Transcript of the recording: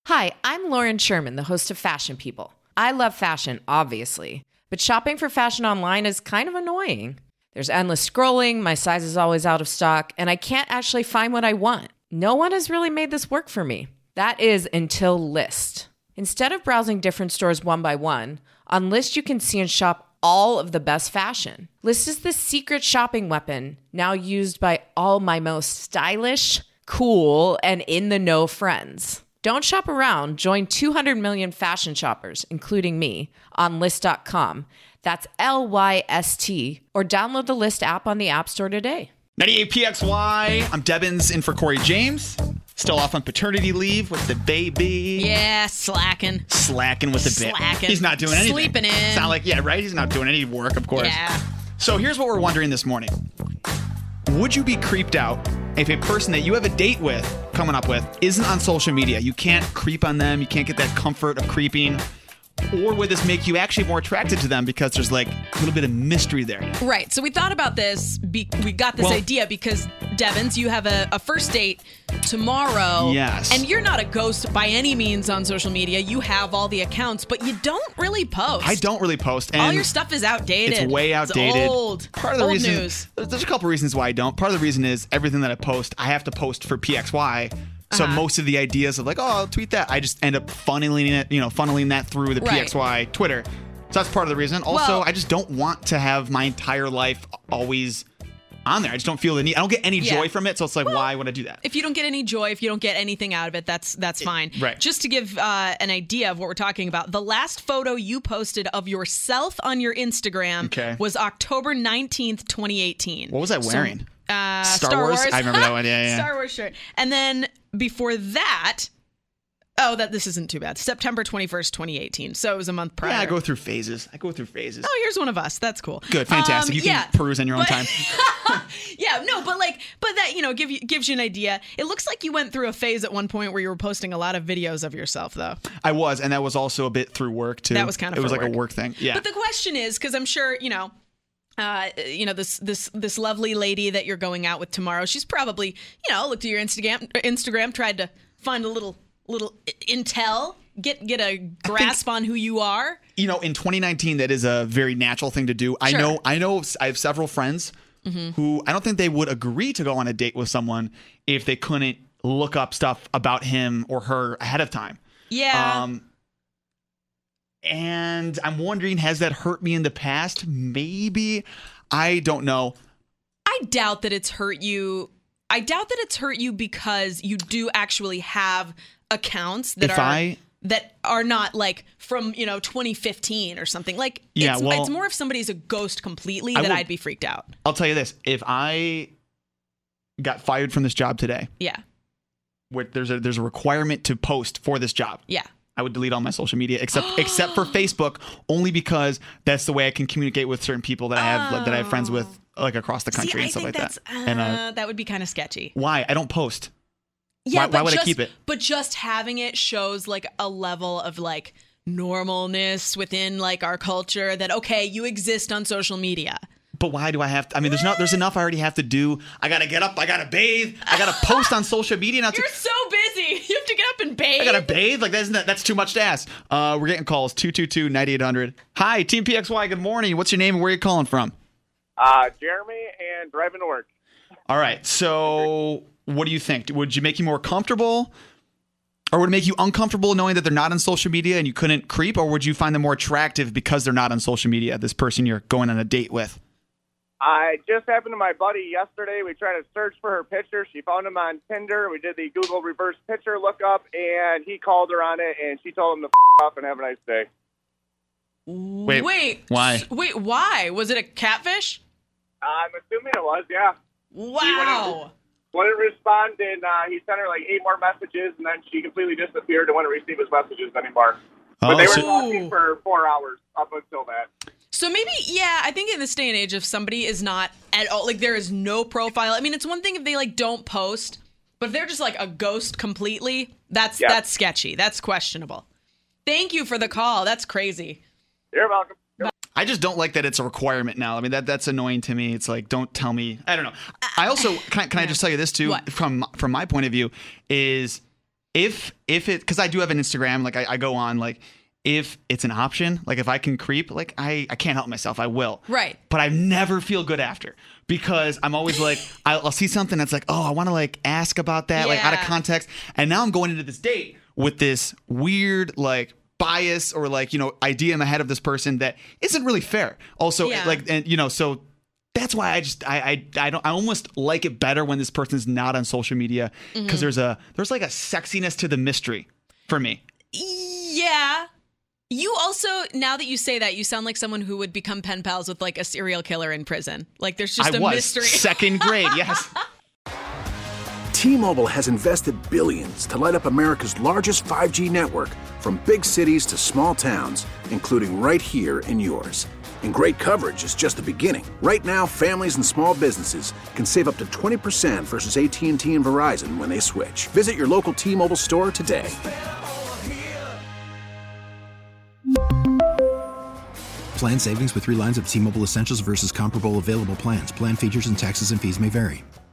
Hi, I'm Lauren Sherman, the host of Fashion People. I love fashion, obviously, but shopping for fashion online is kind of annoying. There's endless scrolling, my size is always out of stock, and I can't actually find what I want. No one has really made this work for me. That is until Lyst. Instead of browsing different stores one by one, on Lyst you can see and shop all of the best fashion. Lyst is the secret shopping weapon, now used by all my most stylish, cool, and in-the-know friends. Don't shop around. Join 200 million fashion shoppers, including me, on Lyst.com. That's Lyst, or download the Lyst app on the App Store today. 98PXY. I'm Debbins in for Corey James. Still off on paternity leave with the baby. Yeah, slacking. Slacking with the baby. Slacking. He's not doing anything. Sleeping in. It's not like, yeah, right? He's not doing any work, of course. Yeah. So here's what we're wondering this morning. Would you be creeped out if a person that you have a date with, coming up with, isn't on social media? You can't creep on them. You can't get that comfort of creeping. Or would this make you actually more attracted to them because there's like a little bit of mystery there? Right. So we thought about this. We got this idea because, Devins, you have a first date tomorrow. Yes. And you're not a ghost by any means on social media. You have all the accounts, but you don't really post. I don't really post. And all your stuff is outdated. It's way outdated. It's old. Part of the old reason, news. There's a couple reasons why I don't. Part of the reason is everything that I post, I have to post for PXY. So most of the ideas of like, oh, I'll tweet that, I just end up funneling that through the PXY Twitter. So that's part of the reason. Also, I just don't want to have my entire life always on there. I just don't feel the need. I don't get any joy from it. So it's like, why would I do that? If you don't get any joy, if you don't get anything out of it, that's fine. Right. Just to give an idea of what we're talking about, the last photo you posted of yourself on your Instagram was October 19th, 2018. What was I wearing? Star Wars. I remember that one. Yeah. Star Wars shirt. And then before that, this isn't too bad. September 21st, 2018. So it was a month prior. Yeah, I go through phases. Oh, here's one of us. That's cool. Good, fantastic. You can peruse in your own time. but that, gives you an idea. It looks like you went through a phase at one point where you were posting a lot of videos of yourself, though. I was, and that was also a bit through work, too. That was kind of It was like a work thing. Yeah. But the question is, because I'm sure, this lovely lady that you're going out with tomorrow, she's probably, looked at your Instagram, tried to find a little intel, get a grasp on who you are. In 2019, that is a very natural thing to do. Sure. I know I have several friends who I don't think they would agree to go on a date with someone if they couldn't look up stuff about him or her ahead of time. Yeah. And I'm wondering, has that hurt me in the past? Maybe. I don't know. I doubt that it's hurt you. I doubt that it's hurt you because you do actually have accounts that are not like from 2015 or something. Like it's more if somebody's a ghost completely that I'd be freaked out. I'll tell you this: if I got fired from this job today, where there's a requirement to post for this job, I would delete all my social media except for Facebook, only because that's the way I can communicate with certain people that I have friends with, like across the country and stuff like that. And that would be kind of sketchy. Why? I don't post. Yeah, why would I keep it? But just having it shows like a level of like normalness within like our culture that, okay, you exist on social media. But why do I have to? I mean, there's enough I already have to do. I got to get up. I got to bathe. I got to post on social media. Now You're so busy. You have to get up and bathe. I got to bathe? Like, that's too much to ask. We're getting calls. 222-9800. Hi, Team PXY. Good morning. What's your name and where are you calling from? Jeremy and driving to work. All right. So what do you think? Would you make you more comfortable? Or would it make you uncomfortable knowing that they're not on social media and you couldn't creep? Or would you find them more attractive because they're not on social media, this person you're going on a date with? I just happened to my buddy yesterday. We tried to search for her picture. She found him on Tinder. We did the Google reverse picture lookup, and he called her on it, and she told him to off and have a nice day. Wait, why? Wait, why? Was it a catfish? I'm assuming it was, yeah. Wow. Wouldn't respond, and he sent her like 8 more messages, and then she completely disappeared and wouldn't receive his messages anymore. But they were talking for 4 hours up until that. So maybe, I think in this day and age, if somebody is not at all, like there is no profile. I mean, it's one thing if they like don't post, but if they're just like a ghost completely, that's sketchy. That's questionable. Thank you for the call. That's crazy. You're welcome. I just don't like that it's a requirement now. I mean, that's annoying to me. It's like, don't tell me. I don't know. I also, can I just tell you this too? What? From my point of view, is if it, because I do have an Instagram, like I go on, like if it's an option, like if I can creep, like I can't help myself, I will. Right. But I never feel good after, because I'm always like, I'll see something that's like, oh, I want to like ask about that, like out of context. And now I'm going into this date with this weird like bias or like, you know, idea in my head of this person that isn't really fair. Also, like, and you know, so that's why I almost like it better when this person's not on social media, because there's like a sexiness to the mystery for me. Yeah. You also, now that you say that, you sound like someone who would become pen pals with like a serial killer in prison. Like there's just a mystery. Second grade, yes. T-Mobile has invested billions to light up America's largest 5G network, from big cities to small towns, including right here in yours. And great coverage is just the beginning. Right now, families and small businesses can save up to 20% versus AT&T and Verizon when they switch. Visit your local T-Mobile store today. Plan savings with 3 lines of T-Mobile Essentials versus comparable available plans. Plan features and taxes and fees may vary.